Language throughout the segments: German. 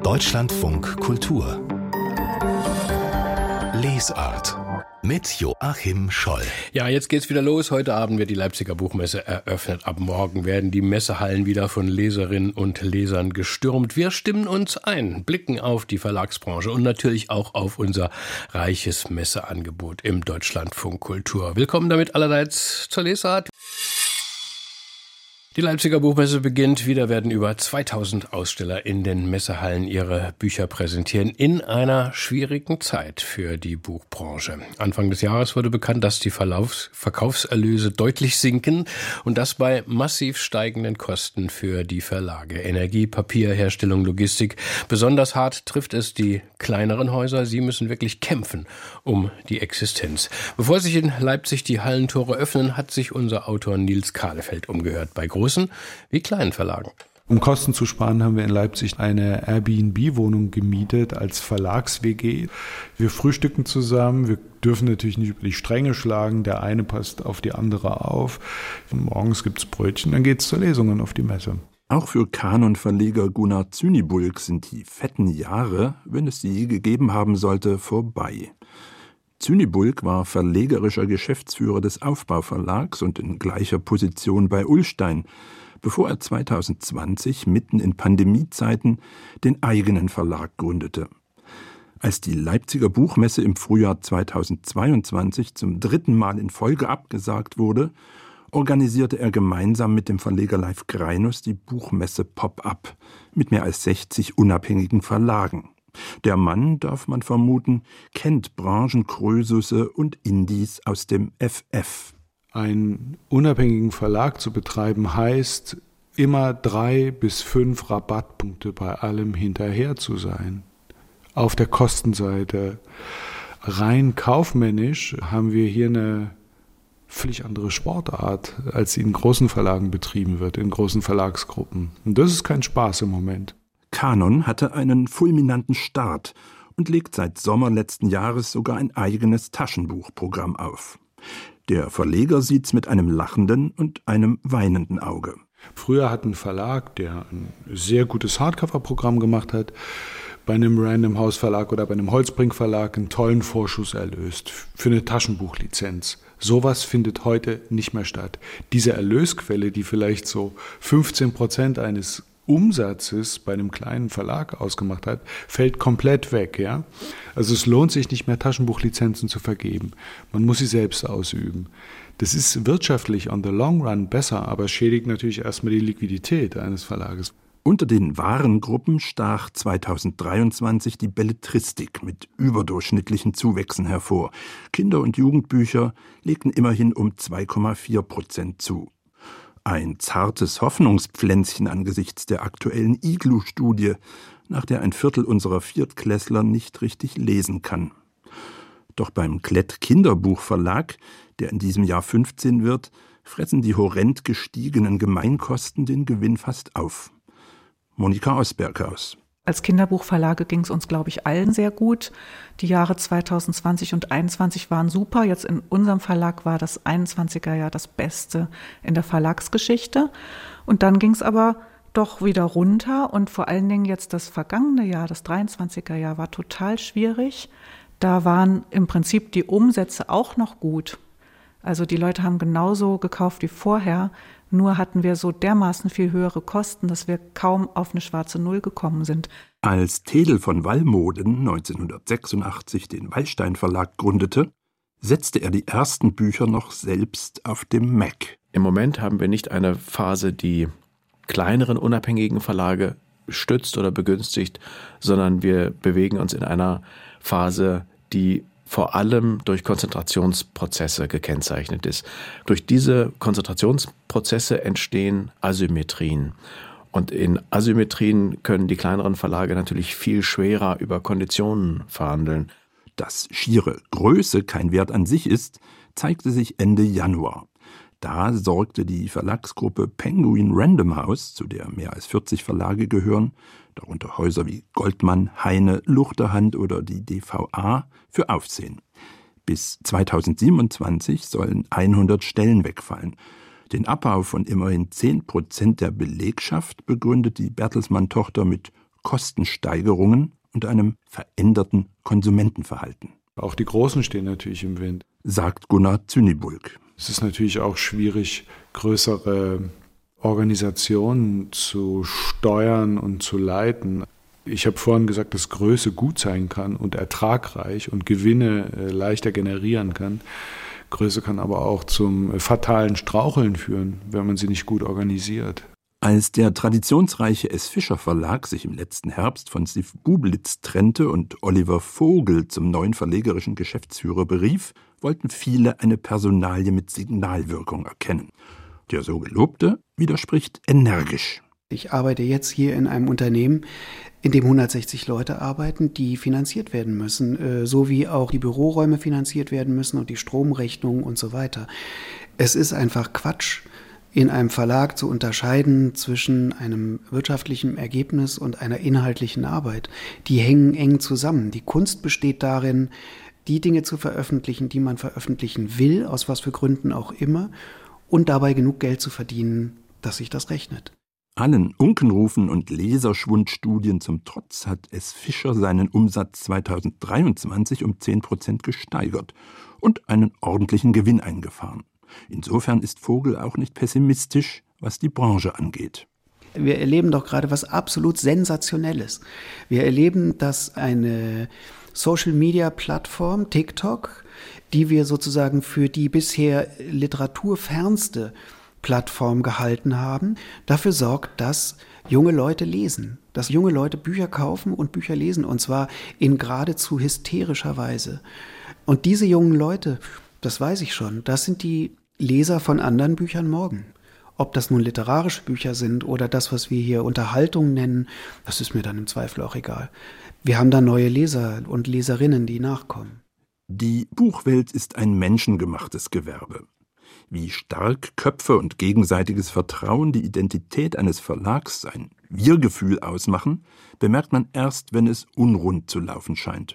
Deutschlandfunk Kultur Lesart mit Joachim Scholl. Ja, jetzt geht's wieder los. Heute Abend wird die Leipziger Buchmesse eröffnet. Ab morgen werden die Messehallen wieder von Leserinnen und Lesern gestürmt. Wir stimmen uns ein, blicken auf die Verlagsbranche und natürlich auch auf unser reiches Messeangebot im Deutschlandfunk Kultur. Willkommen damit allerseits zur Lesart. Die Leipziger Buchmesse beginnt. Wieder werden über 2000 Aussteller in den Messehallen ihre Bücher präsentieren in einer schwierigen Zeit für die Buchbranche. Anfang des Jahres wurde bekannt, dass die Verkaufserlöse deutlich sinken und das bei massiv steigenden Kosten für die Verlage. Energie, Papier, Herstellung, Logistik. Besonders hart trifft es die kleineren Häuser. Sie müssen wirklich kämpfen um die Existenz. Bevor sich in Leipzig die Hallentore öffnen, hat sich unser Autor Nils Kahlefeld umgehört bei großen wie kleinen Verlagen. Um Kosten zu sparen, haben wir in Leipzig eine Airbnb-Wohnung gemietet als Verlags-WG. Wir frühstücken zusammen, wir dürfen natürlich nicht über die Stränge schlagen, der eine passt auf die andere auf. Morgens gibt's Brötchen, dann geht's zur Lesung und auf die Messe. Auch für Kanon-Verleger Gunnar Zünibulk sind die fetten Jahre, wenn es sie je gegeben haben sollte, vorbei. Zünibulk war verlegerischer Geschäftsführer des Aufbauverlags und in gleicher Position bei Ullstein, bevor er 2020 mitten in Pandemiezeiten den eigenen Verlag gründete. Als die Leipziger Buchmesse im Frühjahr 2022 zum 3. Mal in Folge abgesagt wurde, organisierte er gemeinsam mit dem Verleger Leif Greinus die Buchmesse Pop-up mit mehr als 60 unabhängigen Verlagen. Der Mann, darf man vermuten, kennt Branchenkrösusse und Indies aus dem FF. Einen unabhängigen Verlag zu betreiben heißt, immer 3 bis 5 Rabattpunkte bei allem hinterher zu sein. Auf der Kostenseite. Rein kaufmännisch haben wir hier eine völlig andere Sportart, als sie in großen Verlagen betrieben wird, in großen Verlagsgruppen. Und das ist kein Spaß im Moment. Kanon hatte einen fulminanten Start und legt seit Sommer letzten Jahres sogar ein eigenes Taschenbuchprogramm auf. Der Verleger sieht's mit einem lachenden und einem weinenden Auge. Früher hat ein Verlag, der ein sehr gutes Hardcover-Programm gemacht hat, bei einem Random House Verlag oder bei einem Holzbrink Verlag einen tollen Vorschuss erlöst für eine Taschenbuchlizenz. Sowas findet heute nicht mehr statt. Diese Erlösquelle, die vielleicht so 15% eines Umsatzes bei einem kleinen Verlag ausgemacht hat, fällt komplett weg. Ja? Also es lohnt sich nicht mehr, Taschenbuchlizenzen zu vergeben. Man muss sie selbst ausüben. Das ist wirtschaftlich on the long run besser, aber schädigt natürlich erstmal die Liquidität eines Verlages. Unter den Warengruppen stach 2023 die Belletristik mit überdurchschnittlichen Zuwächsen hervor. Kinder- und Jugendbücher legten immerhin um 2,4% zu. Ein zartes Hoffnungspflänzchen angesichts der aktuellen Iglu-Studie, nach der ein Viertel unserer Viertklässler nicht richtig lesen kann. Doch beim Klett Kinderbuchverlag, der in diesem Jahr 15 wird, fressen die horrend gestiegenen Gemeinkosten den Gewinn fast auf. Monika Osberghaus. Als Kinderbuchverlage ging es uns, glaube ich, allen sehr gut. Die Jahre 2020 und 2021 waren super. Jetzt in unserem Verlag war das 21er Jahr das Beste in der Verlagsgeschichte. Und dann ging es aber doch wieder runter. Und vor allen Dingen jetzt das vergangene Jahr, das 23er Jahr, war total schwierig. Da waren im Prinzip die Umsätze auch noch gut. Also die Leute haben genauso gekauft wie vorher. Nur hatten wir so dermaßen viel höhere Kosten, dass wir kaum auf eine schwarze Null gekommen sind. Als Tedel von Wallmoden 1986 den Wallstein Verlag gründete, setzte er die ersten Bücher noch selbst auf dem Mac. Im Moment haben wir nicht eine Phase, die kleineren unabhängigen Verlage stützt oder begünstigt, sondern wir bewegen uns in einer Phase, die vor allem durch Konzentrationsprozesse gekennzeichnet ist. Durch diese Konzentrationsprozesse entstehen Asymmetrien. Und in Asymmetrien können die kleineren Verlage natürlich viel schwerer über Konditionen verhandeln. Dass schiere Größe kein Wert an sich ist, zeigte sich Ende Januar. Da sorgte die Verlagsgruppe Penguin Random House, zu der mehr als 40 Verlage gehören, darunter Häuser wie Goldmann, Heine, Luchterhand oder die DVA, für Aufsehen. Bis 2027 sollen 100 Stellen wegfallen. Den Abbau von immerhin 10% der Belegschaft begründet die Bertelsmann-Tochter mit Kostensteigerungen und einem veränderten Konsumentenverhalten. Auch die Großen stehen natürlich im Wind, sagt Gunnar Zünibulk. Es ist natürlich auch schwierig, größere Organisationen zu steuern und zu leiten. Ich habe vorhin gesagt, dass Größe gut sein kann und ertragreich und Gewinne leichter generieren kann. Größe kann aber auch zum fatalen Straucheln führen, wenn man sie nicht gut organisiert. Als der traditionsreiche S. Fischer Verlag sich im letzten Herbst von Steve Bublitz trennte und Oliver Vogel zum neuen verlegerischen Geschäftsführer berief, wollten viele eine Personalie mit Signalwirkung erkennen. Der so Gelobte widerspricht energisch. Ich arbeite jetzt hier in einem Unternehmen, in dem 160 Leute arbeiten, die finanziert werden müssen, so wie auch die Büroräume finanziert werden müssen und die Stromrechnungen und so weiter. Es ist einfach Quatsch, in einem Verlag zu unterscheiden zwischen einem wirtschaftlichen Ergebnis und einer inhaltlichen Arbeit. Die hängen eng zusammen. Die Kunst besteht darin, die Dinge zu veröffentlichen, die man veröffentlichen will, aus was für Gründen auch immer, und dabei genug Geld zu verdienen, dass sich das rechnet. Allen Unkenrufen und Leserschwundstudien zum Trotz hat S. Fischer seinen Umsatz 2023 um 10% gesteigert und einen ordentlichen Gewinn eingefahren. Insofern ist Vogel auch nicht pessimistisch, was die Branche angeht. Wir erleben doch gerade was absolut Sensationelles. Wir erleben, dass eine Social-Media-Plattform, TikTok, die wir sozusagen für die bisher literaturfernste Plattform gehalten haben, dafür sorgt, dass junge Leute lesen, dass junge Leute Bücher kaufen und Bücher lesen, und zwar in geradezu hysterischer Weise. Und diese jungen Leute, das weiß ich schon, das sind die Leser von anderen Büchern morgen. Ob das nun literarische Bücher sind oder das, was wir hier Unterhaltung nennen, das ist mir dann im Zweifel auch egal. Wir haben da neue Leser und Leserinnen, die nachkommen. Die Buchwelt ist ein menschengemachtes Gewerbe. Wie stark Köpfe und gegenseitiges Vertrauen die Identität eines Verlags, sein Wir-Gefühl ausmachen, bemerkt man erst, wenn es unrund zu laufen scheint.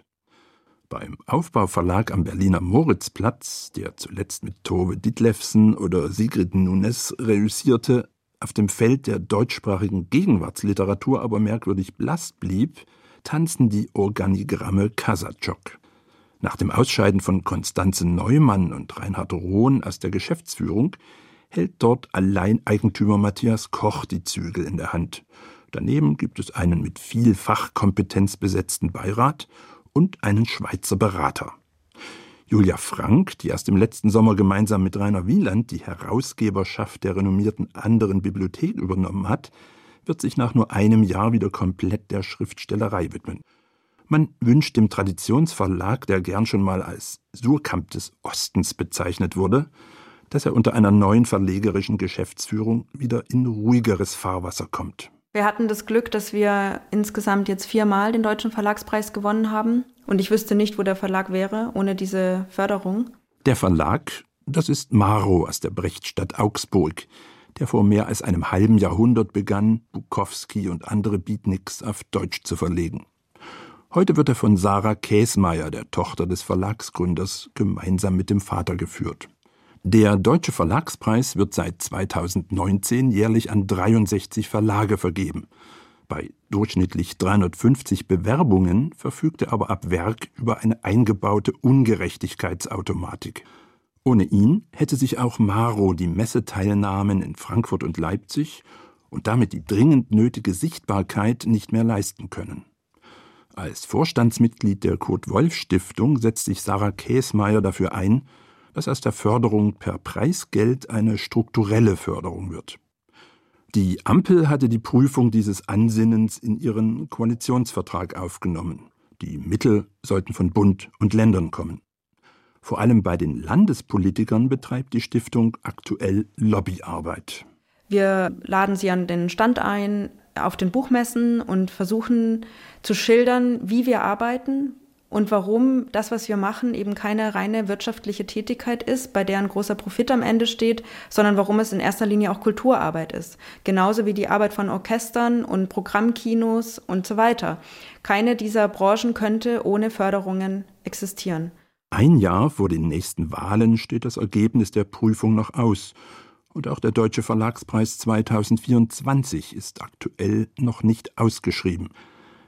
Beim Aufbauverlag am Berliner Moritzplatz, der zuletzt mit Tove Ditlevsen oder Sigrid Nunes reüssierte, auf dem Feld der deutschsprachigen Gegenwartsliteratur aber merkwürdig blass blieb, tanzen die Organigramme Kasachok. Nach dem Ausscheiden von Constanze Neumann und Reinhard Rohn aus der Geschäftsführung hält dort Alleineigentümer Matthias Koch die Zügel in der Hand. Daneben gibt es einen mit viel Fachkompetenz besetzten Beirat und einen Schweizer Berater. Julia Frank, die erst im letzten Sommer gemeinsam mit Rainer Wieland die Herausgeberschaft der renommierten Anderen Bibliothek übernommen hat, wird sich nach nur einem Jahr wieder komplett der Schriftstellerei widmen. Man wünscht dem Traditionsverlag, der gern schon mal als Surkamp des Ostens bezeichnet wurde, dass er unter einer neuen verlegerischen Geschäftsführung wieder in ruhigeres Fahrwasser kommt. Wir hatten das Glück, dass wir insgesamt jetzt 4-mal den Deutschen Verlagspreis gewonnen haben. Und ich wüsste nicht, wo der Verlag wäre ohne diese Förderung. Der Verlag, das ist Maro aus der Brechtstadt Augsburg, der vor mehr als einem halben Jahrhundert begann, Bukowski und andere Beatniks auf Deutsch zu verlegen. Heute wird er von Sarah Käsmeier, der Tochter des Verlagsgründers, gemeinsam mit dem Vater geführt. Der Deutsche Verlagspreis wird seit 2019 jährlich an 63 Verlage vergeben. Bei durchschnittlich 350 Bewerbungen verfügt er aber ab Werk über eine eingebaute Ungerechtigkeitsautomatik. Ohne ihn hätte sich auch Maro die Messeteilnahmen in Frankfurt und Leipzig und damit die dringend nötige Sichtbarkeit nicht mehr leisten können. Als Vorstandsmitglied der Kurt-Wolf-Stiftung setzt sich Sarah Käsmeier dafür ein, dass aus der Förderung per Preisgeld eine strukturelle Förderung wird. Die Ampel hatte die Prüfung dieses Ansinnens in ihren Koalitionsvertrag aufgenommen. Die Mittel sollten von Bund und Ländern kommen. Vor allem bei den Landespolitikern betreibt die Stiftung aktuell Lobbyarbeit. Wir laden sie an den Stand ein, auf den Buchmessen und versuchen zu schildern, wie wir arbeiten und warum das, was wir machen, eben keine reine wirtschaftliche Tätigkeit ist, bei der ein großer Profit am Ende steht, sondern warum es in erster Linie auch Kulturarbeit ist. Genauso wie die Arbeit von Orchestern und Programmkinos und so weiter. Keine dieser Branchen könnte ohne Förderungen existieren. Ein Jahr vor den nächsten Wahlen steht das Ergebnis der Prüfung noch aus. Und auch der Deutsche Verlagspreis 2024 ist aktuell noch nicht ausgeschrieben.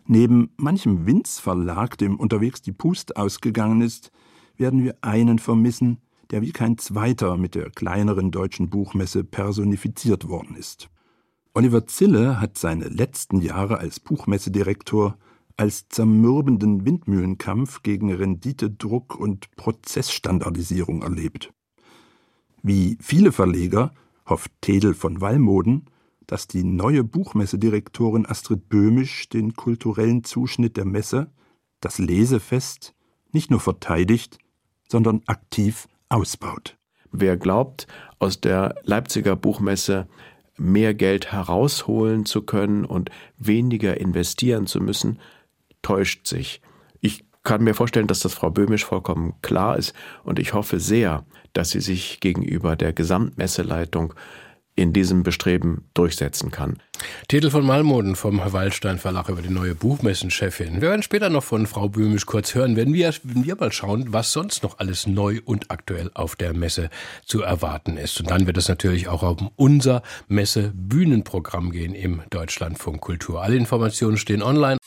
Neben manchem Winz-Verlag, dem unterwegs die Pust ausgegangen ist, werden wir einen vermissen, der wie kein zweiter mit der kleineren deutschen Buchmesse personifiziert worden ist. Oliver Zille hat seine letzten Jahre als Buchmessedirektor als zermürbenden Windmühlenkampf gegen Renditedruck und Prozessstandardisierung erlebt. Wie viele Verleger hofft Tedel von Wallmoden, dass die neue Buchmessedirektorin Astrid Böhmisch den kulturellen Zuschnitt der Messe, das Lesefest, nicht nur verteidigt, sondern aktiv ausbaut. Wer glaubt, aus der Leipziger Buchmesse mehr Geld herausholen zu können und weniger investieren zu müssen, täuscht sich. Ich kann mir vorstellen, dass das Frau Böhmisch vollkommen klar ist und ich hoffe sehr, dass sie sich gegenüber der Gesamtmesseleitung in diesem Bestreben durchsetzen kann. Tedel von Wallmoden vom Wallstein Verlag über die neue Buchmessenchefin. Wir werden später noch von Frau Böhmisch kurz hören, wenn wir mal schauen, was sonst noch alles neu und aktuell auf der Messe zu erwarten ist. Und dann wird es natürlich auch um unser Messe-Bühnenprogramm gehen im Deutschlandfunk Kultur. Alle Informationen stehen online.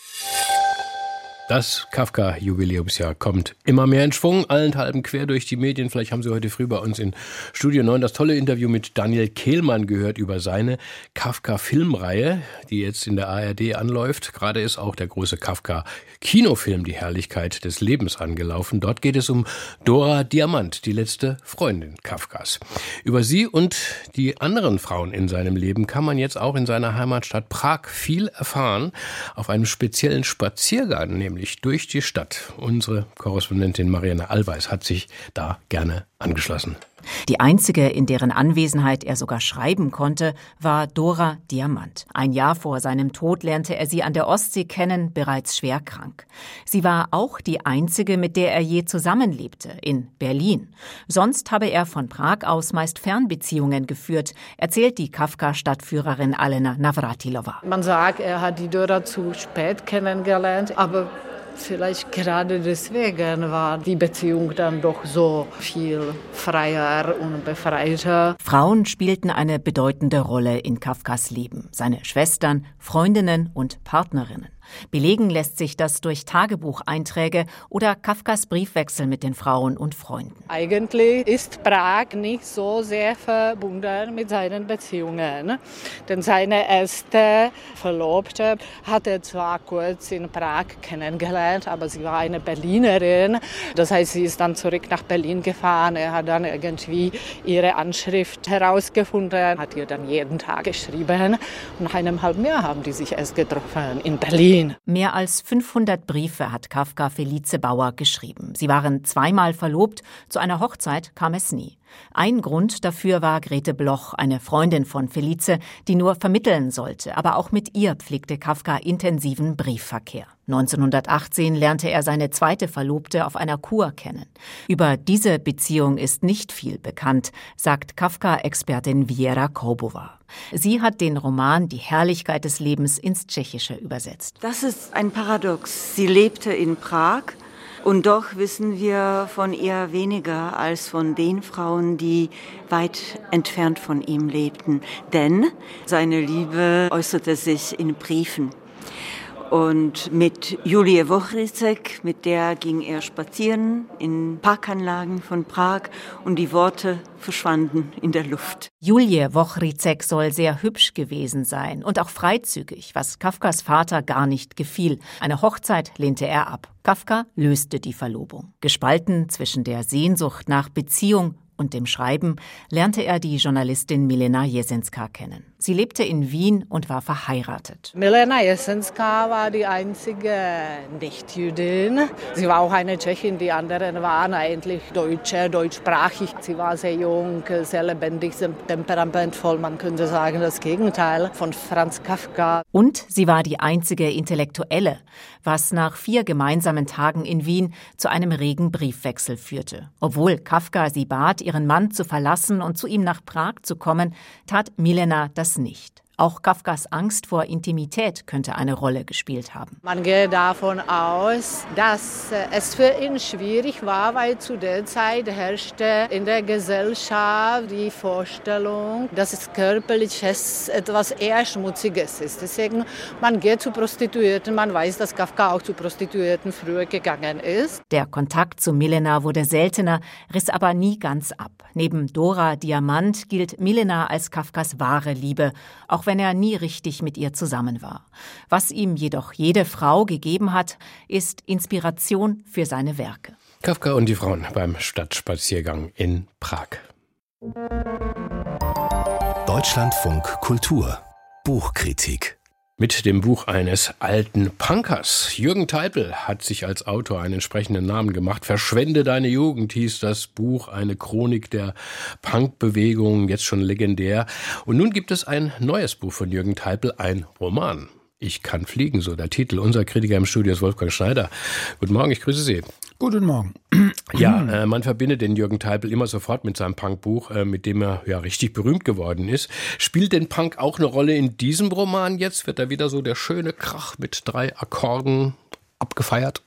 Das Kafka-Jubiläumsjahr kommt immer mehr in Schwung, allenthalben quer durch die Medien. Vielleicht haben Sie heute früh bei uns in Studio 9 das tolle Interview mit Daniel Kehlmann gehört über seine Kafka-Filmreihe, die jetzt in der ARD anläuft. Gerade ist auch der große Kafka-Kinofilm Die Herrlichkeit des Lebens angelaufen. Dort geht es um Dora Diamant, die letzte Freundin Kafkas. Über sie und die anderen Frauen in seinem Leben kann man jetzt auch in seiner Heimatstadt Prag viel erfahren, auf einem speziellen Spaziergang, nämlich durch die Stadt. Unsere Korrespondentin Marianne Allweis hat sich da gerne angeschlossen. Die einzige, in deren Anwesenheit er sogar schreiben konnte, war Dora Diamant. Ein Jahr vor seinem Tod lernte er sie an der Ostsee kennen, bereits schwer krank. Sie war auch die einzige, mit der er je zusammenlebte, in Berlin. Sonst habe er von Prag aus meist Fernbeziehungen geführt, erzählt die Kafka-Stadtführerin Alena Navratilova. Man sagt, er hat die Dora zu spät kennengelernt, aber vielleicht gerade deswegen war die Beziehung dann doch so viel freier und befreiter. Frauen spielten eine bedeutende Rolle in Kafkas Leben. Seine Schwestern, Freundinnen und Partnerinnen. Belegen lässt sich das durch Tagebucheinträge oder Kafkas Briefwechsel mit den Frauen und Freunden. Eigentlich ist Prag nicht so sehr verbunden mit seinen Beziehungen. Denn seine erste Verlobte hat er zwar kurz in Prag kennengelernt, aber sie war eine Berlinerin. Das heißt, sie ist dann zurück nach Berlin gefahren. Er hat dann irgendwie ihre Anschrift herausgefunden, hat ihr dann jeden Tag geschrieben. Und nach einem halben Jahr haben die sich erst getroffen in Berlin. Mehr als 500 Briefe hat Kafka Felice Bauer geschrieben. Sie waren zweimal verlobt, zu einer Hochzeit kam es nie. Ein Grund dafür war Grete Bloch, eine Freundin von Felice, die nur vermitteln sollte. Aber auch mit ihr pflegte Kafka intensiven Briefverkehr. 1918 lernte er seine zweite Verlobte auf einer Kur kennen. Über diese Beziehung ist nicht viel bekannt, sagt Kafka-Expertin Viera Koubova. Sie hat den Roman Die Herrlichkeit des Lebens ins Tschechische übersetzt. Das ist ein Paradox. Sie lebte in Prag. Und doch wissen wir von ihr weniger als von den Frauen, die weit entfernt von ihm lebten. Denn seine Liebe äußerte sich in Briefen. Und mit Julie Wochrycek, mit der ging er spazieren in Parkanlagen von Prag und die Worte verschwanden in der Luft. Julie Wochrycek soll sehr hübsch gewesen sein und auch freizügig, was Kafkas Vater gar nicht gefiel. Eine Hochzeit lehnte er ab. Kafka löste die Verlobung. Gespalten zwischen der Sehnsucht nach Beziehung und dem Schreiben lernte er die Journalistin Milena Jesenska kennen. Sie lebte in Wien und war verheiratet. Milena Jesenska war die einzige Nicht-Jüdin. Sie war auch eine Tschechin, die anderen waren eigentlich Deutsche, deutschsprachig. Sie war sehr jung, sehr lebendig, sehr temperamentvoll. Man könnte sagen, das Gegenteil von Franz Kafka. Und sie war die einzige Intellektuelle, was nach 4 gemeinsamen Tagen in Wien zu einem regen Briefwechsel führte. Obwohl Kafka sie bat, ihren Mann zu verlassen und zu ihm nach Prag zu kommen, tat Milena das nicht. Auch Kafkas Angst vor Intimität könnte eine Rolle gespielt haben. Man geht davon aus, dass es für ihn schwierig war, weil zu der Zeit herrschte in der Gesellschaft die Vorstellung, dass es körperliches etwas eher Schmutziges ist. Deswegen, man geht zu Prostituierten, man weiß, dass Kafka auch zu Prostituierten früher gegangen ist. Der Kontakt zu Milena wurde seltener, riss aber nie ganz ab. Neben Dora Diamant gilt Milena als Kafkas wahre Liebe, auch wenn er nie richtig mit ihr zusammen war. Was ihm jedoch jede Frau gegeben hat, ist Inspiration für seine Werke. Kafka und die Frauen beim Stadtspaziergang in Prag. Deutschlandfunk Kultur Buchkritik. Mit dem Buch eines alten Punkers. Jürgen Teipel hat sich als Autor einen entsprechenden Namen gemacht. Verschwende deine Jugend hieß das Buch, eine Chronik der Punkbewegung, jetzt schon legendär. Und nun gibt es ein neues Buch von Jürgen Teipel, ein Roman. Ich kann fliegen, so der Titel. Unser Kritiker im Studio ist Wolfgang Schneider. Guten Morgen, ich grüße Sie. Guten Morgen. Ja, man verbindet den Jürgen Teipel immer sofort mit seinem Punkbuch, mit dem er ja richtig berühmt geworden ist. Spielt denn Punk auch eine Rolle in diesem Roman jetzt? Wird da wieder so der schöne Krach mit 3 Akkorden abgefeiert?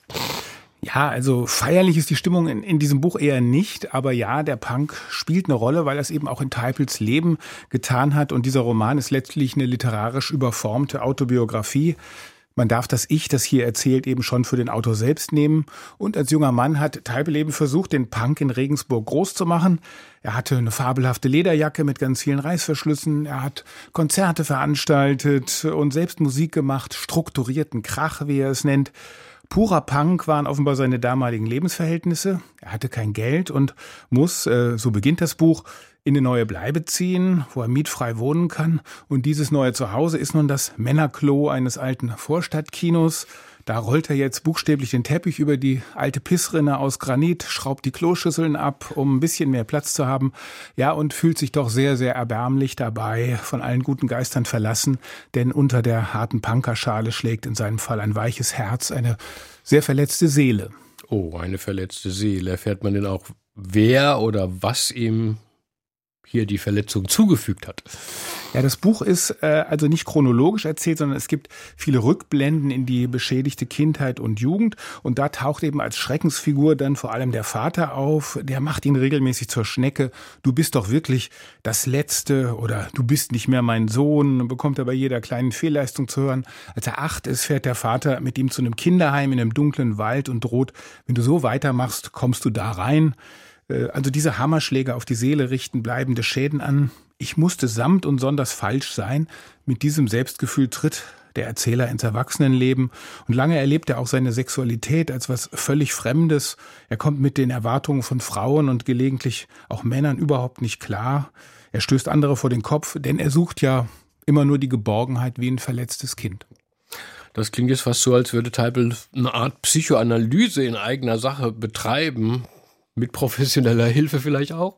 Ja, also feierlich ist die Stimmung in diesem Buch eher nicht, aber ja, der Punk spielt eine Rolle, weil er es eben auch in Teipels Leben getan hat und dieser Roman ist letztlich eine literarisch überformte Autobiografie. Man darf das Ich, das hier erzählt, eben schon für den Autor selbst nehmen. Und als junger Mann hat Teipel eben versucht, den Punk in Regensburg groß zu machen. Er hatte eine fabelhafte Lederjacke mit ganz vielen Reißverschlüssen. Er hat Konzerte veranstaltet und selbst Musik gemacht, strukturierten Krach, wie er es nennt. Purer Punk waren offenbar seine damaligen Lebensverhältnisse. Er hatte kein Geld und muss, so beginnt das Buch, in eine neue Bleibe ziehen, wo er mietfrei wohnen kann. Und dieses neue Zuhause ist nun das Männerklo eines alten Vorstadtkinos. Da rollt er jetzt buchstäblich den Teppich über die alte Pissrinne aus Granit, schraubt die Kloschüsseln ab, um ein bisschen mehr Platz zu haben. Ja, und fühlt sich doch sehr, sehr erbärmlich dabei, von allen guten Geistern verlassen. Denn unter der harten Punkerschale schlägt in seinem Fall ein weiches Herz, eine sehr verletzte Seele. Oh, eine verletzte Seele. Erfährt man denn auch, wer oder was ihm hier die Verletzung zugefügt hat? Ja, das Buch ist also nicht chronologisch erzählt, sondern es gibt viele Rückblenden in die beschädigte Kindheit und Jugend. Und da taucht eben als Schreckensfigur dann vor allem der Vater auf. Der macht ihn regelmäßig zur Schnecke. Du bist doch wirklich das Letzte oder du bist nicht mehr mein Sohn. Bekommt er bei jeder kleinen Fehlleistung zu hören. Als er 8 ist, fährt der Vater mit ihm zu einem Kinderheim in einem dunklen Wald und droht, wenn du so weitermachst, kommst du da rein. Also diese Hammerschläge auf die Seele richten bleibende Schäden an. Ich musste samt und sonders falsch sein. Mit diesem Selbstgefühl tritt der Erzähler ins Erwachsenenleben. Und lange erlebt er auch seine Sexualität als was völlig Fremdes. Er kommt mit den Erwartungen von Frauen und gelegentlich auch Männern überhaupt nicht klar. Er stößt andere vor den Kopf, denn er sucht ja immer nur die Geborgenheit wie ein verletztes Kind. Das klingt jetzt fast so, als würde Teipel eine Art Psychoanalyse in eigener Sache betreiben. Mit professioneller Hilfe vielleicht auch?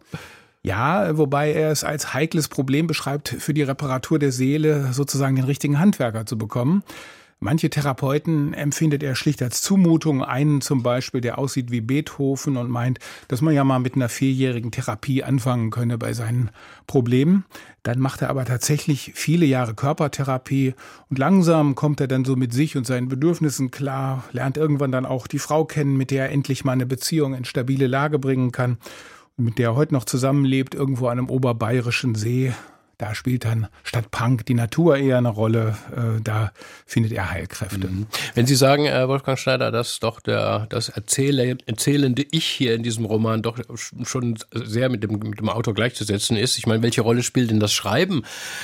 Ja, wobei er es als heikles Problem beschreibt, für die Reparatur der Seele sozusagen den richtigen Handwerker zu bekommen. Manche Therapeuten empfindet er schlicht als Zumutung. Einen zum Beispiel, der aussieht wie Beethoven und meint, dass man ja mal mit einer 4-jährigen Therapie anfangen könne bei seinen Problemen. Dann macht er aber tatsächlich viele Jahre Körpertherapie und langsam kommt er dann so mit sich und seinen Bedürfnissen klar, lernt irgendwann dann auch die Frau kennen, mit der er endlich mal eine Beziehung in stabile Lage bringen kann und mit der er heute noch zusammenlebt, irgendwo an einem oberbayerischen See. Da spielt dann statt Punk die Natur eher eine Rolle. Da findet er Heilkräfte. Wenn Sie sagen, Wolfgang Schneider, dass doch das erzählende Ich hier in diesem Roman doch schon sehr mit dem Autor gleichzusetzen ist. Ich meine, welche Rolle spielt denn das Schreiben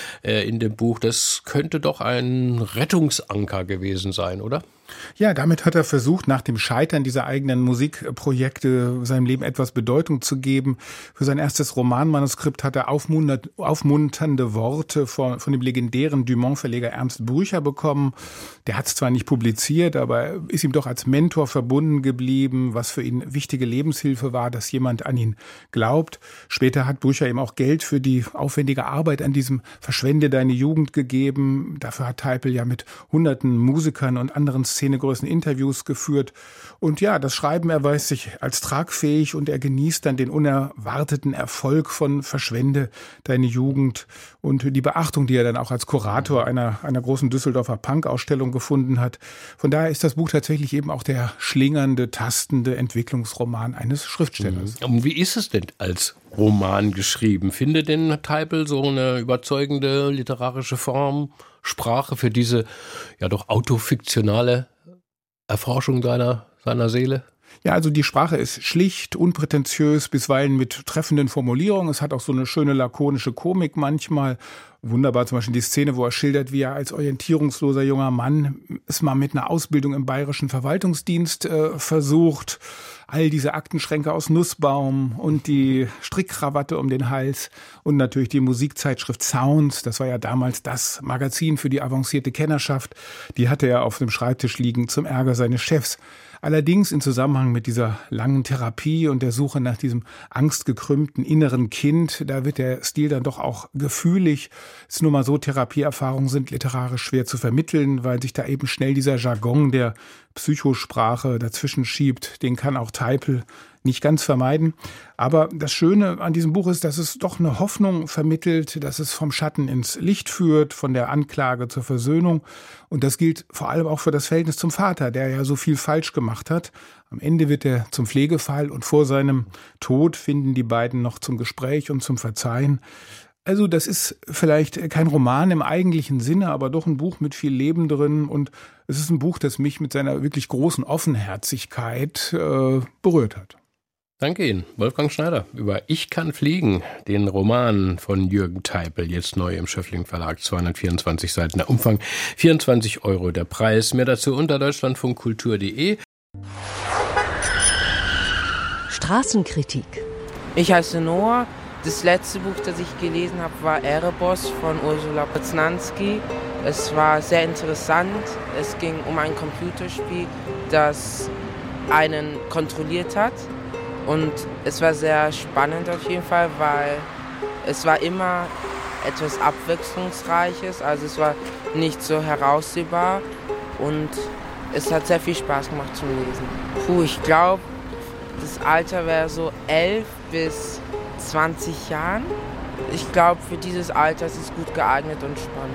in dem Buch? Das könnte doch ein Rettungsanker gewesen sein, oder? Ja, damit hat er versucht, nach dem Scheitern dieser eigenen Musikprojekte seinem Leben etwas Bedeutung zu geben. Für sein erstes Romanmanuskript hat er aufmunternde Worte von dem legendären Dumont-Verleger Ernst Brücher bekommen. Der hat es zwar nicht publiziert, aber ist ihm doch als Mentor verbunden geblieben, was für ihn wichtige Lebenshilfe war, dass jemand an ihn glaubt. Später hat Brücher ihm auch Geld für die aufwendige Arbeit an diesem Verschwende deine Jugend gegeben. Dafür hat Teipel ja mit hunderten Musikern und anderen Szenegrößen Interviews geführt. Und ja, das Schreiben erweist sich als tragfähig und er genießt dann den unerwarteten Erfolg von Verschwende deine Jugend und die Beachtung, die er dann auch als Kurator einer großen Düsseldorfer Punk-Ausstellung gefunden hat. Von daher ist das Buch tatsächlich eben auch der schlingernde, tastende Entwicklungsroman eines Schriftstellers. Und wie ist es denn als Roman geschrieben? Findet denn Teipel so eine überzeugende literarische Form, Sprache für diese ja doch autofiktionale Erforschung seiner Seele? Ja, also die Sprache ist schlicht, unprätentiös, bisweilen mit treffenden Formulierungen. Es hat auch so eine schöne lakonische Komik manchmal. Wunderbar zum Beispiel die Szene, wo er schildert, wie er als orientierungsloser junger Mann es mal mit einer Ausbildung im bayerischen Verwaltungsdienst versucht. All diese Aktenschränke aus Nussbaum und die Strickkrawatte um den Hals und natürlich die Musikzeitschrift Sounds. Das war ja damals das Magazin für die avancierte Kennerschaft. Die hatte er auf dem Schreibtisch liegen zum Ärger seines Chefs. Allerdings in Zusammenhang mit dieser langen Therapie und der Suche nach diesem angstgekrümmten inneren Kind, da wird der Stil dann doch auch gefühlig. Es ist nur mal so, Therapieerfahrungen sind literarisch schwer zu vermitteln, weil sich da eben schnell dieser Jargon der Psychosprache dazwischen schiebt. Den kann auch Teipel nicht ganz vermeiden. Aber das Schöne an diesem Buch ist, dass es doch eine Hoffnung vermittelt, dass es vom Schatten ins Licht führt, von der Anklage zur Versöhnung. Und das gilt vor allem auch für das Verhältnis zum Vater, der ja so viel falsch gemacht hat. Am Ende wird er zum Pflegefall und vor seinem Tod finden die beiden noch zum Gespräch und zum Verzeihen. Also das ist vielleicht kein Roman im eigentlichen Sinne, aber doch ein Buch mit viel Leben drin. Und es ist ein Buch, das mich mit seiner wirklich großen Offenherzigkeit berührt hat. Danke Ihnen, Wolfgang Schneider, über Ich kann fliegen, den Roman von Jürgen Teipel, jetzt neu im Schöffling Verlag, 224 Seiten, der Umfang 24 € der Preis. Mehr dazu unter deutschlandfunkkultur.de. Straßenkritik. Ich heiße Noah. Das letzte Buch, das ich gelesen habe, war Erebos von Ursula Poznanski. Es war sehr interessant. Es ging um ein Computerspiel, das einen kontrolliert hat. Und es war sehr spannend auf jeden Fall, weil es war immer etwas Abwechslungsreiches. Also es war nicht so heraussehbar und es hat sehr viel Spaß gemacht zum Lesen. Ich glaube, das Alter wäre so 11 bis 20 Jahren. Ich glaube, für dieses Alter ist es gut geeignet und spannend.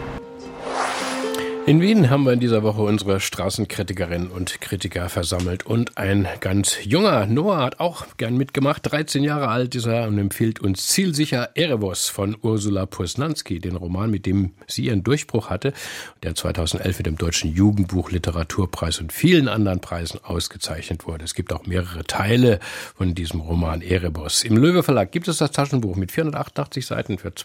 In Wien haben wir in dieser Woche unsere Straßenkritikerinnen und Kritiker versammelt und ein ganz junger Noah hat auch gern mitgemacht. 13 Jahre alt ist er und empfiehlt uns zielsicher Erebos von Ursula Poznanski, den Roman, mit dem sie ihren Durchbruch hatte, der 2011 mit dem Deutschen Jugendbuch-Literaturpreis und vielen anderen Preisen ausgezeichnet wurde. Es gibt auch mehrere Teile von diesem Roman Erebos. Im Löwe Verlag gibt es das Taschenbuch mit 488 Seiten für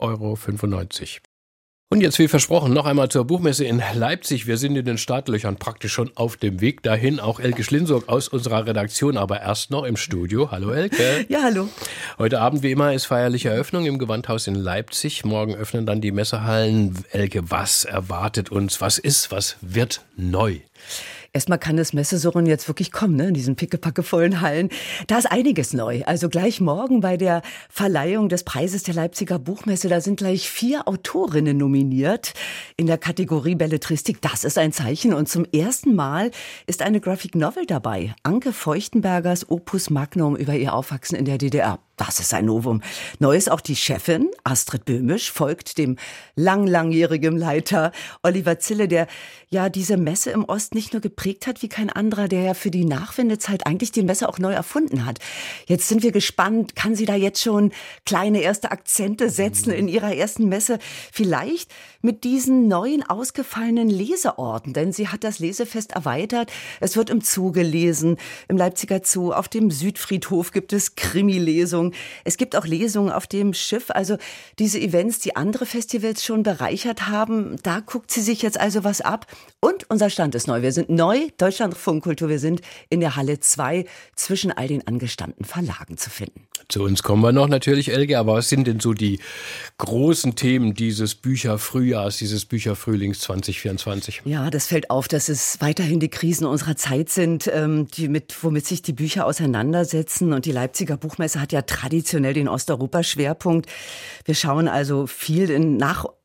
12,95 €. Und jetzt, wie versprochen, noch einmal zur Buchmesse in Leipzig. Wir sind in den Startlöchern praktisch schon auf dem Weg dahin. Auch Elke Schlinsorg aus unserer Redaktion, aber erst noch im Studio. Hallo Elke. Ja, hallo. Heute Abend, wie immer, ist feierliche Eröffnung im Gewandhaus in Leipzig. Morgen öffnen dann die Messehallen. Elke, was erwartet uns? Was wird neu? Erstmal kann das Messesurren jetzt wirklich kommen, ne, in diesen pickepackevollen Hallen. Da ist einiges neu. Also gleich morgen bei der Verleihung des Preises der Leipziger Buchmesse, da sind gleich 4 Autorinnen nominiert in der Kategorie Belletristik. Das ist ein Zeichen. Und zum ersten Mal ist eine Graphic Novel dabei. Anke Feuchtenbergers Opus Magnum über ihr Aufwachsen in der DDR. Das ist ein Novum. Neu ist auch die Chefin, Astrid Böhmisch, folgt dem langjährigen Leiter Oliver Zille, der ja diese Messe im Ost nicht nur geprägt hat wie kein anderer, der ja für die Nachwendezeit eigentlich die Messe auch neu erfunden hat. Jetzt sind wir gespannt, kann sie da jetzt schon kleine erste Akzente setzen in ihrer ersten Messe? Vielleicht mit diesen neuen ausgefallenen Leseorten, denn sie hat das Lesefest erweitert. Es wird im Zoo gelesen, im Leipziger Zoo, auf dem Südfriedhof gibt es Krimi-Lesungen. Es gibt auch Lesungen auf dem Schiff, also diese Events, die andere Festivals schon bereichert haben, da guckt sie sich jetzt also was ab. Und unser Stand ist neu. Wir sind neu, Deutschlandfunk Kultur, wir sind in der Halle 2 zwischen all den angestammten Verlagen zu finden. Zu uns kommen wir noch natürlich, Elke, aber was sind denn so die großen Themen dieses Bücherfrühjahrs, dieses Bücherfrühlings 2024? Ja, das fällt auf, dass es weiterhin die Krisen unserer Zeit sind, womit sich die Bücher auseinandersetzen. Und die Leipziger Buchmesse hat ja traditionell den Osteuropa-Schwerpunkt. Wir schauen also viel nach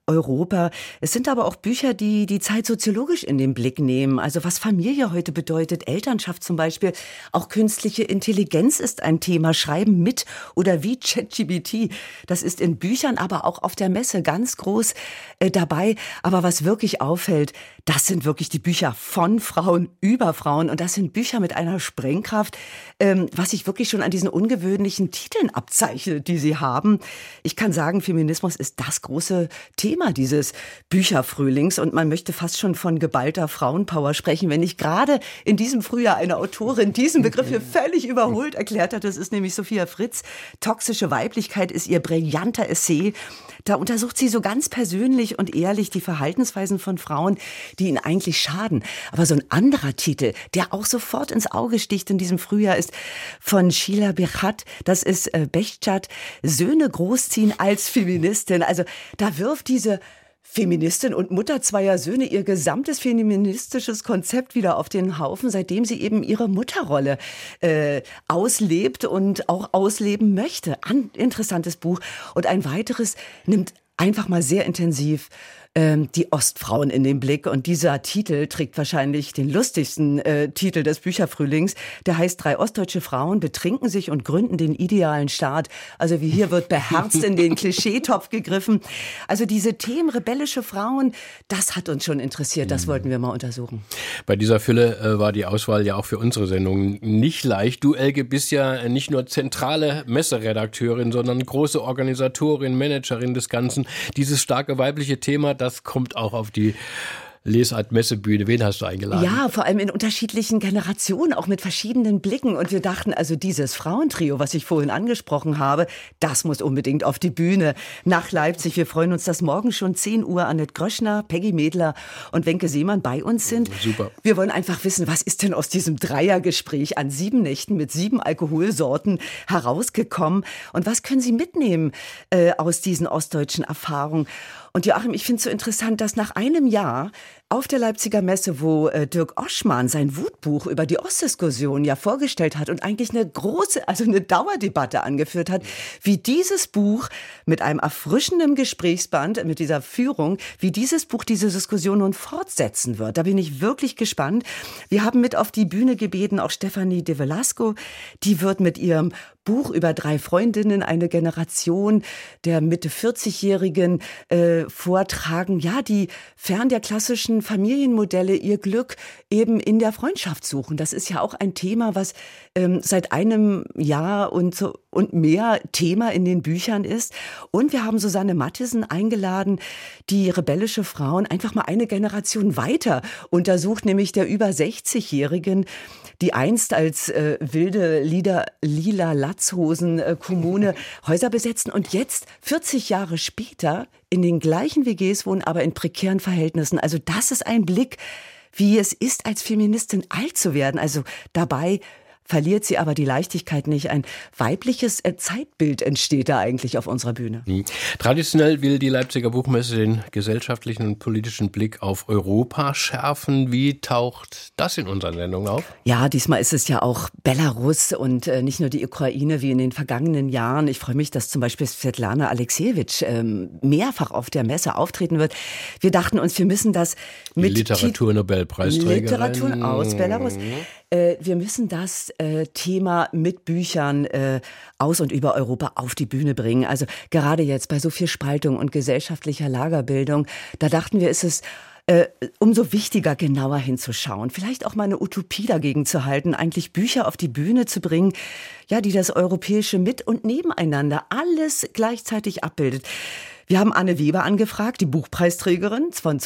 Europa. Es sind aber auch Bücher, die die Zeit soziologisch in den Blick nehmen. Also was Familie heute bedeutet, Elternschaft zum Beispiel. Auch künstliche Intelligenz ist ein Thema. Schreiben mit oder wie ChatGPT. Das ist in Büchern, aber auch auf der Messe ganz groß dabei. Aber was wirklich auffällt, das sind wirklich die Bücher von Frauen über Frauen. Und das sind Bücher mit einer Sprengkraft, was sich wirklich schon an diesen ungewöhnlichen Titeln abzeichnet, die sie haben. Ich kann sagen, Feminismus ist das große Thema dieses Bücherfrühlings. Und man möchte fast schon von geballter Frauenpower sprechen, wenn nicht gerade in diesem Frühjahr eine Autorin diesen Begriff hier völlig überholt erklärt hat. Das ist nämlich Sophia Fritz. Toxische Weiblichkeit ist ihr brillanter Essay. Da untersucht sie so ganz persönlich und ehrlich die Verhaltensweisen von Frauen, die ihnen eigentlich schaden. Aber so ein anderer Titel, der auch sofort ins Auge sticht in diesem Frühjahr, ist von Sheila Bechat. Das ist Behçet, Söhne großziehen als Feministin. Also da wirft diese Feministin und Mutter zweier Söhne ihr gesamtes feministisches Konzept wieder auf den Haufen, seitdem sie eben ihre Mutterrolle auslebt und auch ausleben möchte. Ein interessantes Buch. Und ein weiteres nimmt einfach mal sehr intensiv die Ostfrauen in den Blick. Und dieser Titel trägt wahrscheinlich den lustigsten Titel des Bücherfrühlings. Der heißt 3 ostdeutsche Frauen betrinken sich und gründen den idealen Staat. Also wie hier wird beherzt in den Klischeetopf gegriffen. Also diese Themen rebellische Frauen, das hat uns schon interessiert. Das wollten wir mal untersuchen. Bei dieser Fülle war die Auswahl ja auch für unsere Sendung nicht leicht. Du, Elke, bist ja nicht nur zentrale Messeredakteurin, sondern große Organisatorin, Managerin des Ganzen. Dieses starke weibliche Thema, das kommt auch auf die Lesart Messebühne. Wen hast du eingeladen? Ja, vor allem in unterschiedlichen Generationen, auch mit verschiedenen Blicken. Und wir dachten, also dieses Frauentrio, was ich vorhin angesprochen habe, das muss unbedingt auf die Bühne nach Leipzig. Wir freuen uns, dass morgen schon 10 Uhr Annette Gröschner, Peggy Medler und Wenke Seemann bei uns sind. Super. Wir wollen einfach wissen, was ist denn aus diesem Dreiergespräch an 7 Nächten mit 7 Alkoholsorten herausgekommen? Und was können Sie mitnehmen aus diesen ostdeutschen Erfahrungen? Und Joachim, ich finde es so interessant, dass nach einem Jahr auf der Leipziger Messe, wo Dirk Oschmann sein Wutbuch über die Ostdiskussion ja vorgestellt hat und eigentlich eine große, also eine Dauerdebatte angeführt hat, wie dieses Buch mit einem erfrischenden Gesprächsband, mit dieser Führung, wie dieses Buch diese Diskussion nun fortsetzen wird. Da bin ich wirklich gespannt. Wir haben mit auf die Bühne gebeten auch Stefanie de Velasco. Die wird mit ihrem Buch über 3 Freundinnen, eine Generation der Mitte 40-Jährigen vortragen, ja, die fern der klassischen Familienmodelle ihr Glück eben in der Freundschaft suchen. Das ist ja auch ein Thema, was seit einem Jahr und mehr Thema in den Büchern ist. Und wir haben Susanne Mattesen eingeladen, die rebellische Frauen einfach mal eine Generation weiter untersucht, nämlich der über 60-Jährigen, die einst als wilde lila Latzhosen-Kommune Häuser besetzten und jetzt 40 Jahre später in den gleichen WGs wohnen, aber in prekären Verhältnissen. Also das ist ein Blick, wie es ist, als Feministin alt zu werden. Also dabei verliert sie aber die Leichtigkeit nicht. Ein weibliches Zeitbild entsteht da eigentlich auf unserer Bühne. Traditionell will die Leipziger Buchmesse den gesellschaftlichen und politischen Blick auf Europa schärfen. Wie taucht das in unseren Sendungen auf? Ja, diesmal ist es ja auch Belarus und nicht nur die Ukraine wie in den vergangenen Jahren. Ich freue mich, dass zum Beispiel Svetlana Alexiejewitsch mehrfach auf der Messe auftreten wird. Wir dachten uns, wir müssen das mit Literaturnobelpreisträgerin. Literatur aus Belarus. Wir müssen das Thema mit Büchern aus und über Europa auf die Bühne bringen. Also gerade jetzt bei so viel Spaltung und gesellschaftlicher Lagerbildung, da dachten wir, ist es umso wichtiger, genauer hinzuschauen. Vielleicht auch mal eine Utopie dagegen zu halten, eigentlich Bücher auf die Bühne zu bringen, ja, die das europäische Mit- und Nebeneinander alles gleichzeitig abbildet. Wir haben Anne Weber angefragt, die Buchpreisträgerin von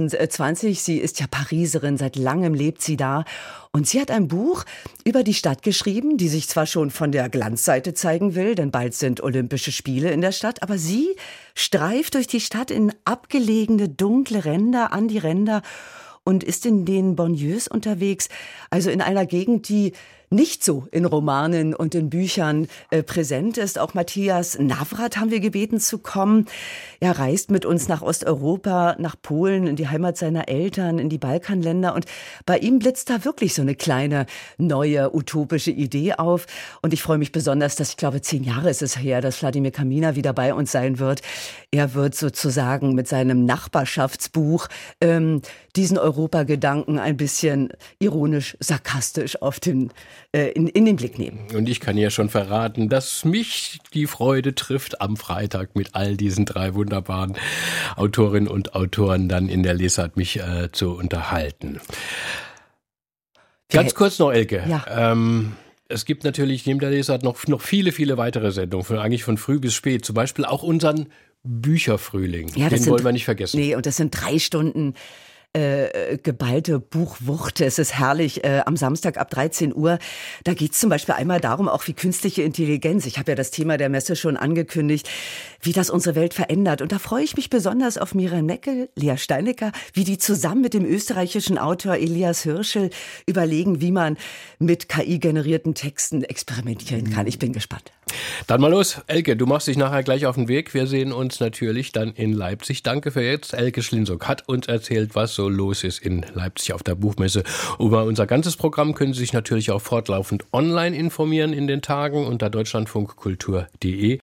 2020. Sie ist ja Pariserin, seit langem lebt sie da. Und sie hat ein Buch über die Stadt geschrieben, die sich zwar schon von der Glanzseite zeigen will, denn bald sind Olympische Spiele in der Stadt, aber sie streift durch die Stadt in abgelegene, dunkle Ränder, an die Ränder und ist in den Banlieues unterwegs, also in einer Gegend, die nicht so in Romanen und in Büchern präsent ist. Auch Matthias Navrat haben wir gebeten zu kommen. Er reist mit uns nach Osteuropa, nach Polen, in die Heimat seiner Eltern, in die Balkanländer. Und bei ihm blitzt da wirklich so eine kleine, neue, utopische Idee auf. Und ich freue mich besonders, dass, ich glaube, 10 Jahre ist es her, dass Vladimir Kamina wieder bei uns sein wird. Er wird sozusagen mit seinem Nachbarschaftsbuch diesen Europagedanken ein bisschen ironisch, sarkastisch in den Blick nehmen. Und ich kann ja schon verraten, dass mich die Freude trifft, am Freitag mit all diesen 3 wunderbaren Autorinnen und Autoren dann in der Lesart mich zu unterhalten. Ganz kurz noch, Elke. Ja. Es gibt natürlich neben der Lesart noch viele, viele weitere Sendungen, eigentlich von früh bis spät. Zum Beispiel auch unseren Bücherfrühling. Ja, den wollen wir nicht vergessen. Nee, und das sind 3 Stunden geballte Buchwucht. Es ist herrlich, am Samstag ab 13 Uhr. Da geht es zum Beispiel einmal darum, auch wie künstliche Intelligenz, ich habe ja das Thema der Messe schon angekündigt, wie das unsere Welt verändert. Und da freue ich mich besonders auf Miriam Neckel, Lea Steinecker, wie die zusammen mit dem österreichischen Autor Elias Hirschel überlegen, wie man mit KI-generierten Texten experimentieren kann. Ich bin gespannt. Dann mal los. Elke, du machst dich nachher gleich auf den Weg. Wir sehen uns natürlich dann in Leipzig. Danke für jetzt. Elke Schlinsock hat uns erzählt, was so los ist in Leipzig auf der Buchmesse. Über unser ganzes Programm können Sie sich natürlich auch fortlaufend online informieren in den Tagen unter deutschlandfunkkultur.de.